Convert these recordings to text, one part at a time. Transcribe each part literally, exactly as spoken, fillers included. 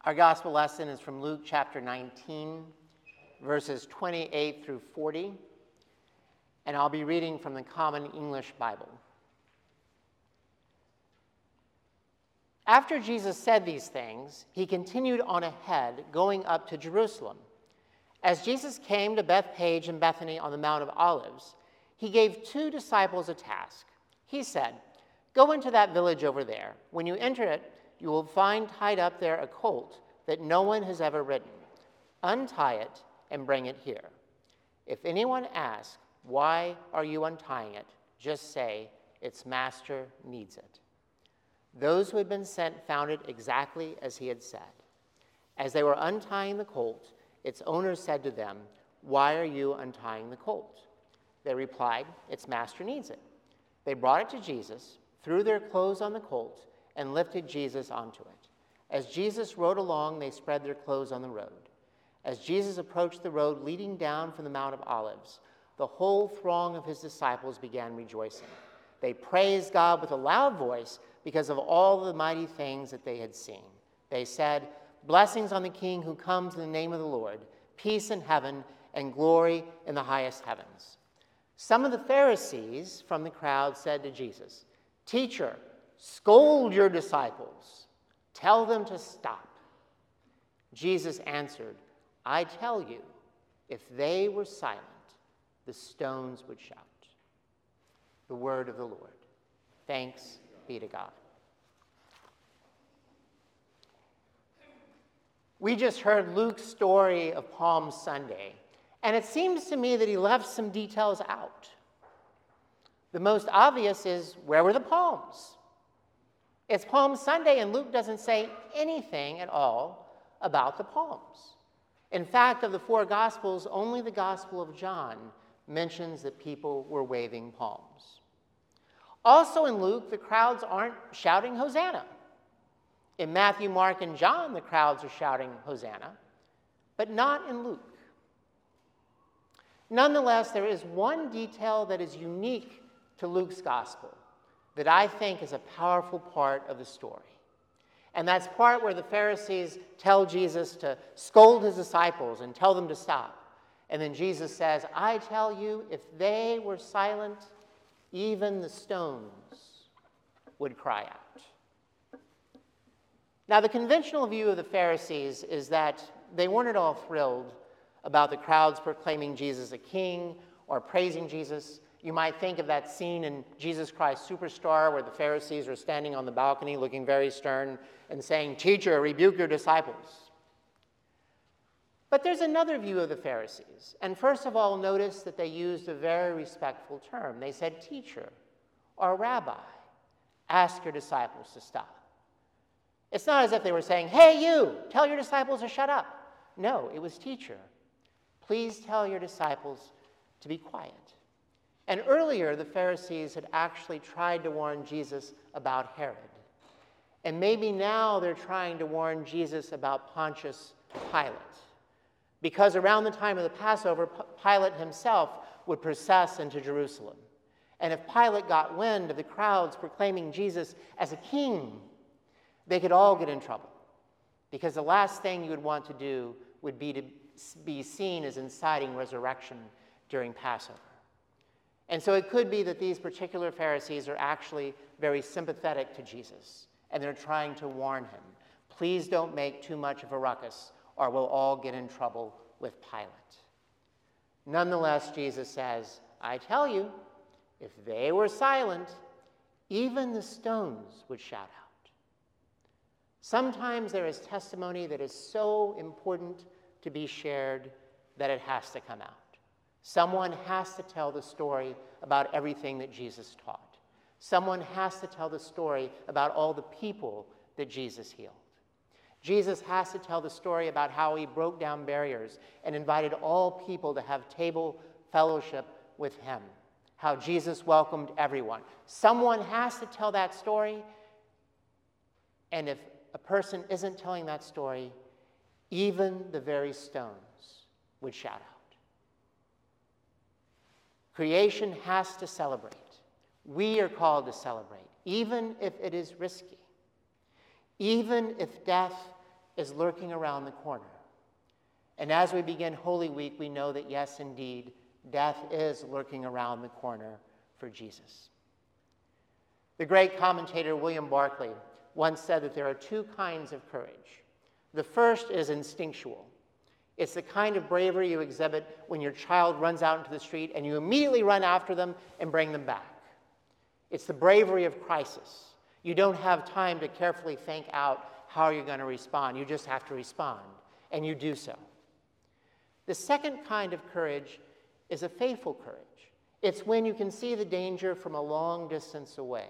Our gospel lesson is from Luke chapter nineteen, verses twenty-eight through forty, and I'll be reading from the Common English Bible. After Jesus said these things, he continued on ahead, going up to Jerusalem. As Jesus came to Bethphage and Bethany on the Mount of Olives, he gave two disciples a task. He said, "Go into that village over there. When you enter it, you will find tied up there a colt that no one has ever ridden. Untie it and bring it here. If anyone asks, 'Why are you untying it?' just say, 'Its master needs it.'" Those who had been sent found it exactly as he had said. As they were untying the colt, its owner said to them, "Why are you untying the colt?" They replied, "Its master needs it." They brought it to Jesus, threw their clothes on the colt, and lifted Jesus onto it. As Jesus rode along, they spread their clothes on the road. As Jesus approached the road leading down from the Mount of Olives, the whole throng of his disciples began rejoicing. They praised God with a loud voice because of all the mighty things that they had seen. They said, "Blessings on the King who comes in the name of the Lord, peace in heaven and glory in the highest heavens." Some of the Pharisees from the crowd said to Jesus, "Teacher, scold your disciples. Tell them to stop." Jesus answered, "I tell you, if they were silent, the stones would shout." The word of the Lord. Thanks be to God. We just heard Luke's story of Palm Sunday, and it seems to me that he left some details out. The most obvious is, where were the palms? It's Palm Sunday, and Luke doesn't say anything at all about the palms. In fact, of the four Gospels, only the Gospel of John mentions that people were waving palms. Also in Luke, the crowds aren't shouting Hosanna. In Matthew, Mark, and John, the crowds are shouting Hosanna, but not in Luke. Nonetheless, there is one detail that is unique to Luke's Gospel that I think is a powerful part of the story. And that's part where the Pharisees tell Jesus to scold his disciples and tell them to stop. And then Jesus says, "I tell you, if they were silent, even the stones would cry out." Now, the conventional view of the Pharisees is that they weren't at all thrilled about the crowds proclaiming Jesus a king or praising Jesus. You might think of that scene in Jesus Christ Superstar where the Pharisees are standing on the balcony looking very stern and saying, "Teacher, rebuke your disciples." But there's another view of the Pharisees. And first of all, notice that they used a very respectful term. They said, "Teacher," or "Rabbi, ask your disciples to stop." It's not as if they were saying, "Hey, you, tell your disciples to shut up." No, it was, "Teacher, please tell your disciples to be quiet." And earlier, the Pharisees had actually tried to warn Jesus about Herod. And maybe now they're trying to warn Jesus about Pontius Pilate. Because around the time of the Passover, Pilate himself would process into Jerusalem. And if Pilate got wind of the crowds proclaiming Jesus as a king, they could all get in trouble. Because the last thing you would want to do would be to be seen as inciting resurrection during Passover. And so it could be that these particular Pharisees are actually very sympathetic to Jesus, and they're trying to warn him, "Please don't make too much of a ruckus, or we'll all get in trouble with Pilate." Nonetheless, Jesus says, "I tell you, if they were silent, even the stones would shout out." Sometimes there is testimony that is so important to be shared that it has to come out. Someone has to tell the story about everything that Jesus taught. Someone has to tell the story about all the people that Jesus healed. Jesus has to tell the story about how he broke down barriers and invited all people to have table fellowship with him, how Jesus welcomed everyone. Someone has to tell that story, and if a person isn't telling that story, even the very stones would shout out. Creation has to celebrate. We are called to celebrate, even if it is risky. Even if death is lurking around the corner. And as we begin Holy Week, we know that yes, indeed, death is lurking around the corner for Jesus. The great commentator William Barclay once said that there are two kinds of courage. The first is instinctual. It's the kind of bravery you exhibit when your child runs out into the street and you immediately run after them and bring them back. It's the bravery of crisis. You don't have time to carefully think out how you're going to respond. You just have to respond, and you do so. The second kind of courage is a faithful courage. It's when you can see the danger from a long distance away.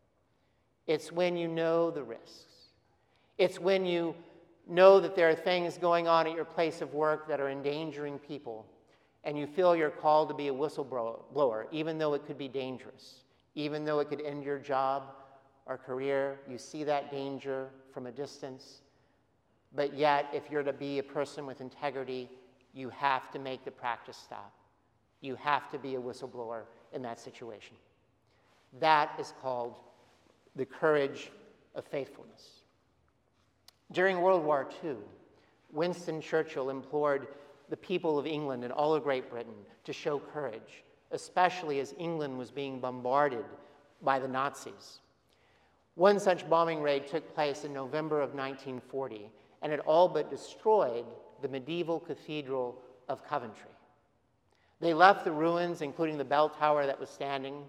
It's when you know the risks. It's when you know that there are things going on at your place of work that are endangering people, and you feel you're called to be a whistleblower, even though it could be dangerous, even though it could end your job or career. You see that danger from a distance, but yet if you're to be a person with integrity, you have to make the practice stop. You have to be a whistleblower in that situation. That is called the courage of faithfulness. During World War Two, Winston Churchill implored the people of England and all of Great Britain to show courage, especially as England was being bombarded by the Nazis. One such bombing raid took place in November of nineteen forty, and it all but destroyed the medieval Cathedral of Coventry. They left the ruins, including the bell tower that was standing,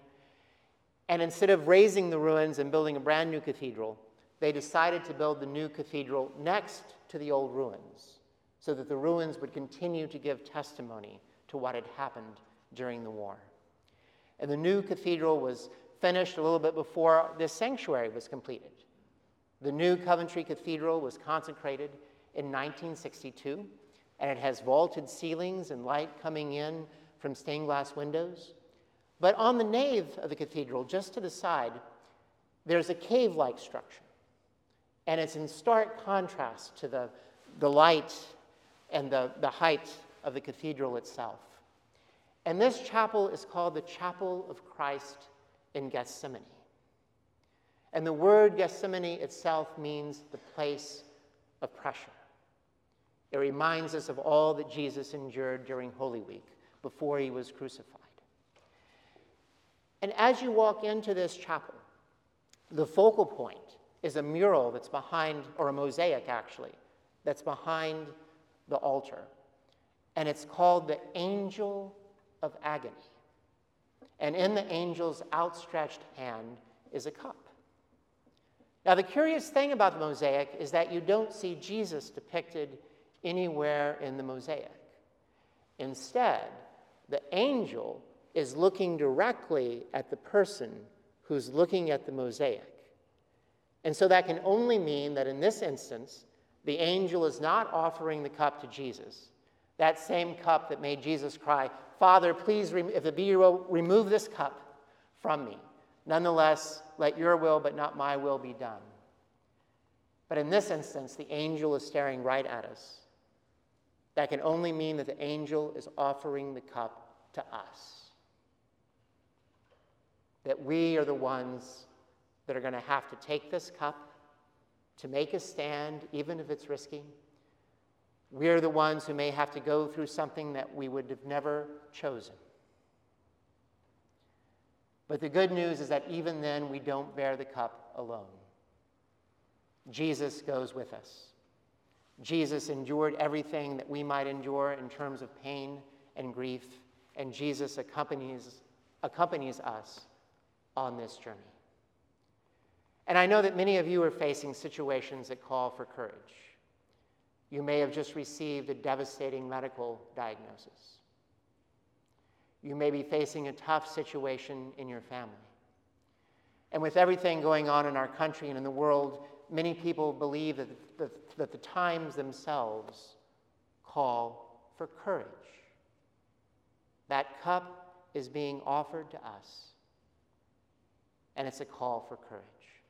and instead of razing the ruins and building a brand new cathedral, they decided to build the new cathedral next to the old ruins so that the ruins would continue to give testimony to what had happened during the war. And the new cathedral was finished a little bit before this sanctuary was completed. The new Coventry Cathedral was consecrated in nineteen sixty-two, and it has vaulted ceilings and light coming in from stained glass windows. But on the nave of the cathedral, just to the side, there's a cave-like structure. And it's in stark contrast to the, the light and the, the height of the cathedral itself. And this chapel is called the Chapel of Christ in Gethsemane. And the word Gethsemane itself means the place of pressure. It reminds us of all that Jesus endured during Holy Week before he was crucified. And as you walk into this chapel, the focal point is a mural that's behind, or a mosaic actually, that's behind the altar. And it's called the Angel of Agony. And in the angel's outstretched hand is a cup. Now, the curious thing about the mosaic is that you don't see Jesus depicted anywhere in the mosaic. Instead, the angel is looking directly at the person who's looking at the mosaic. And so that can only mean that in this instance, the angel is not offering the cup to Jesus, that same cup that made Jesus cry, "Father, please, if it be your will, remove this cup from me. Nonetheless, let your will, but not my will, be done." But in this instance, the angel is staring right at us. That can only mean that the angel is offering the cup to us. That we are the ones that are going to have to take this cup to make a stand, even if it's risky. We're the ones who may have to go through something that we would have never chosen. But the good news is that even then, we don't bear the cup alone. Jesus goes with us. Jesus endured everything that we might endure in terms of pain and grief, and Jesus accompanies, accompanies us on this journey. And I know that many of you are facing situations that call for courage. You may have just received a devastating medical diagnosis. You may be facing a tough situation in your family. And with everything going on in our country and in the world, many people believe that the, that the times themselves call for courage. That cup is being offered to us, and it's a call for courage.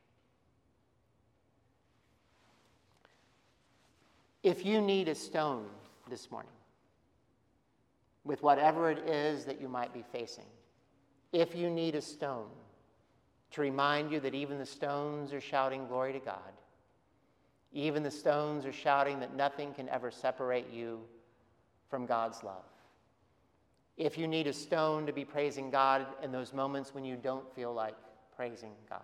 If you need a stone this morning, with whatever it is that you might be facing, if you need a stone to remind you that even the stones are shouting glory to God, Even the stones are shouting that nothing can ever separate you from God's love. If you need a stone to be praising God in those moments when you don't feel like praising God.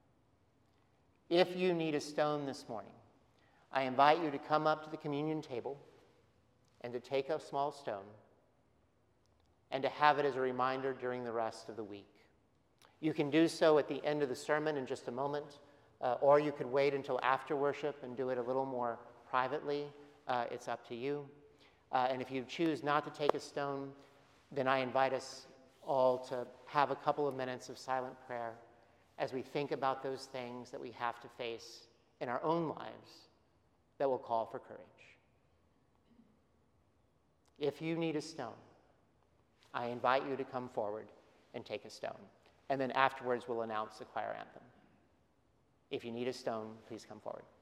If you need a stone this morning, I invite you to come up to the communion table and to take a small stone and to have it as a reminder during the rest of the week. You can do so at the end of the sermon in just a moment, uh, or you could wait until after worship and do it a little more privately. Uh, it's up to you. Uh, and if you choose not to take a stone, then I invite us all to have a couple of minutes of silent prayer as we think about those things that we have to face in our own lives that will call for courage. If you need a stone, I invite you to come forward and take a stone. And then afterwards, we'll announce the choir anthem. If you need a stone, please come forward.